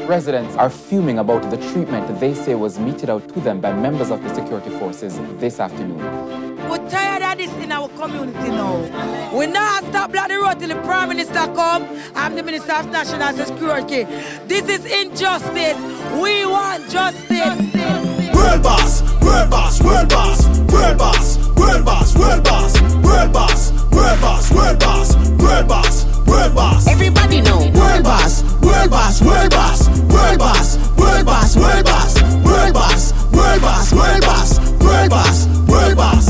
Residents are fuming about the treatment they say was meted out to them by members of the security forces this afternoon. We're tired of this in our community now. We now stop bloody road till the Prime Minister come. I'm the Minister of National Security. This is injustice. We want justice. World boss, world boss, world boss, world boss, world boss, world boss, world boss, world boss, world boss, world boss, world boss. Everybody know. World boss, world boss, world boss, world boss, world boss, world boss, world boss, world boss, world boss, world boss, world boss.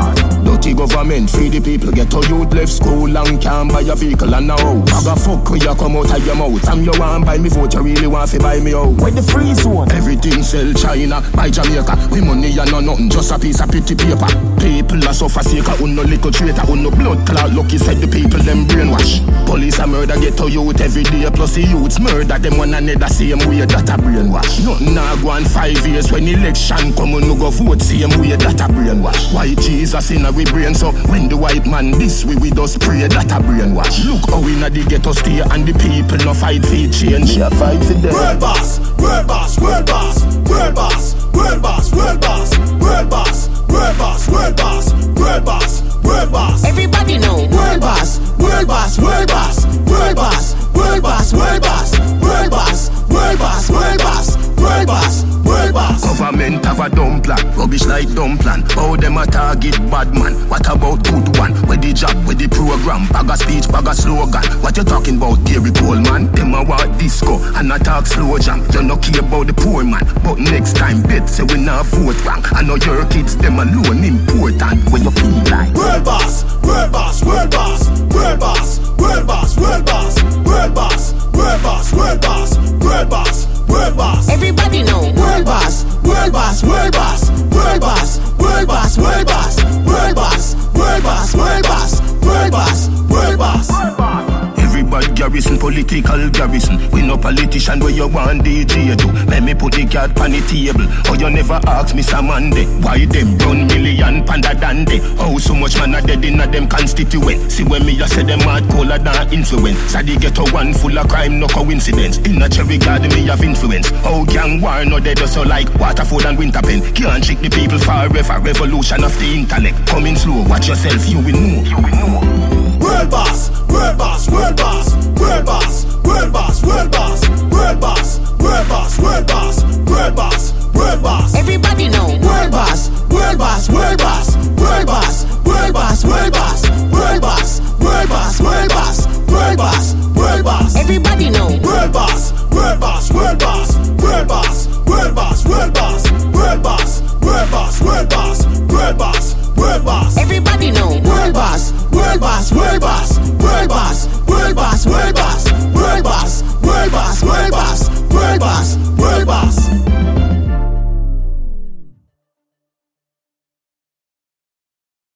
Dirty government, free the people, get a youth left school and can't buy a vehicle and a house. Bag a fuck when you come out of your mouth. And you want buy me vote, you really want to buy me out. Where the free zone? Everything sell China, buy Jamaica. We money and no nothing, just a piece of pretty paper. People are suffer seeker, no little traitor, no blood clot. Lucky said the people them brainwash. Police a murder, get a youth every day, plus the youths murder them one another same way that a brainwash. Nothing now go on 5 years when election come and no go vote same way that a brainwash. Why Jesus in a we brain, so when the white man this we just pray that a brainwash. Look how we not the ghetto stay and the people no fight for change. Yeah, fight for them. World boss, world boss, world boss, world boss, world boss, world boss, world boss, world boss, world boss, world boss, world boss. Everybody know. World boss, world boss, world boss, world boss, world boss, world boss, world boss, world boss, world boss, world boss, world boss. Government have a dumb plan, rubbish like dumb plan. How them a target bad man? What about good one? Where the job, where the program? Bag a speech, bag a slogan. What you talking about, Gary Coleman? Them a want disco and a talk slow jam. You no care about the poor man, but next time bet say we not vote wrong. I know your kids them alone important. When you feel like world boss, world boss, world boss, world boss, world boss, world boss, world boss, world boss, world boss, world boss, world boss. Everybody know. World boss, world boss, world boss, world boss, world boss, world boss, world boss, world boss, world boss, world boss, world boss. Everybody garrison, political garrison. We no politician where you want DJ do. Let me put the card on the table. Oh, you never ask me some Monday. Why them run million panda dande? How so much man are dead in a them constituent? See when me just say them mad colder than influence. So they get a one full of crime, no coincidence. In a cherry garden me have influence. How gang war no dead so like Waterford and Winterpen. Can't trick the people forever. Revolution of the intellect. Coming slow, watch yourself, you will know. You will know. World boss, world boss, world boss, world boss, world boss, world boss,